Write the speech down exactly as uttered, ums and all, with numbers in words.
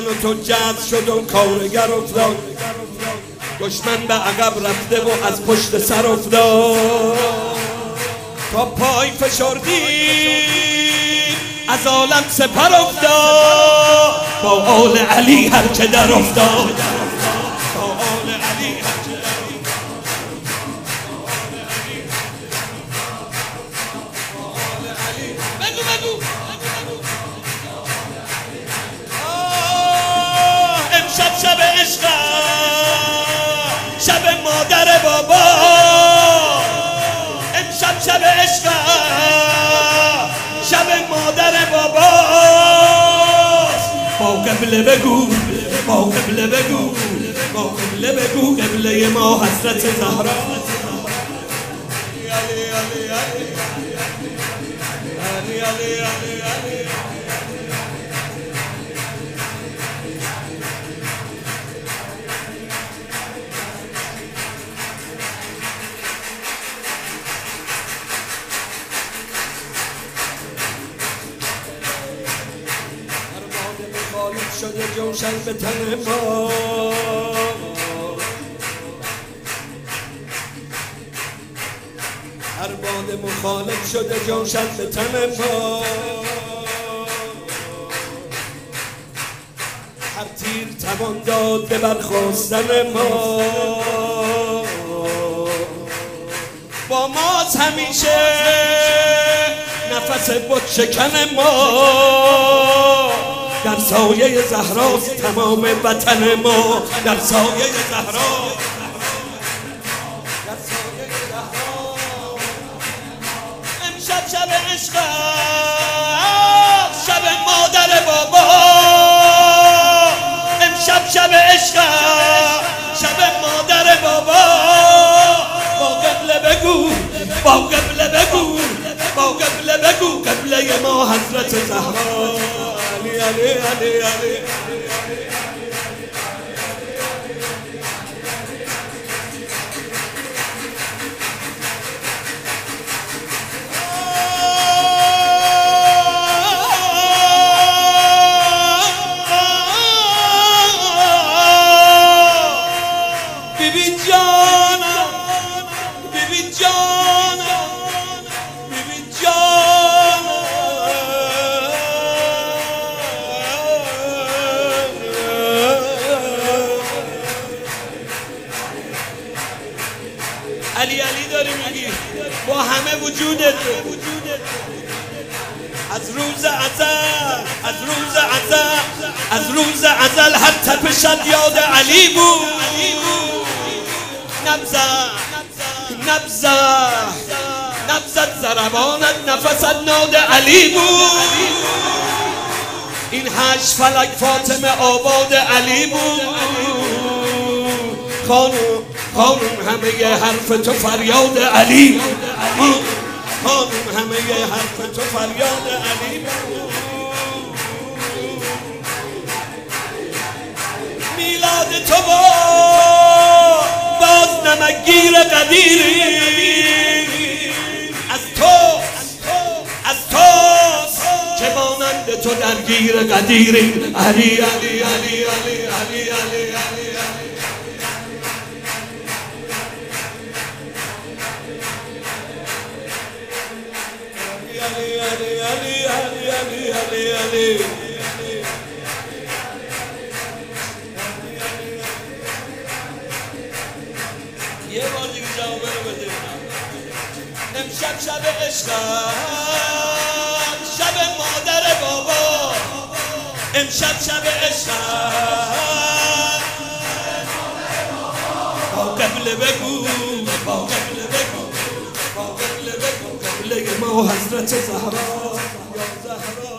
من و تو جذب شد و کارگر افتاد، دشمن به عقب رفته و از پشت سر افتاد. تا پای فشردی از عالم سپر افتاد، با آل علی هر که در افتاد. با آل علی هر که در افتاد. بگو بگو امشب شب عشق، شب مادر بابا. امشب شب عشق، شب مادر بابا. با قبله بگو، با قبله بگو، با قبله بگو قبله ما حضرت زهرا. علی علی علی علی علی علی علی. شده جوشن به تن ما، هر باد مخالف شده جوشن به تن ما. هر تیر توان داد به برخاستن ما، با ماست همیشه نفس بت شکن ما. در سایه زهراست تمام وطن ما، در سایه زهرا، در سایه زهرا. امشب شب عشق، شب مادر بابا. امشب شب عشق، شب مادر بابا. با قبله بگو، با قبله بگو، با قبله بگو قبله ما حضرت زهرا. علی علی علی علی. بیبی جانم، بیبی جانم، بیبی جانم. علی علی داری میگی با همه وجودت، از روز ازل، از روز ازل، از روز ازل هر تپشت یاد علی بود. نبزد نبزد نبزد ضربانت نفست ناد علی بود. این هشت فلک فاطمه آباد علی بود. خانم خانم همه حرف تو فریاد علی بود. خانم همه حرف تو فریاد علی بود. میلاد تو با باز نمکگیر قدیری، از تو از توست که مانند تو درگیر قدیری. علی علی علی علی علی علی علی. علی علی علی علی علی علی. یه بار دیگه جواب رو بده. امشب شب عشق، شب مادر بابا. امشب شب عشق، با قبله بگو، با قبله بگو، با قبله بگو قبله ما حضرت زهرا. یا زهرا.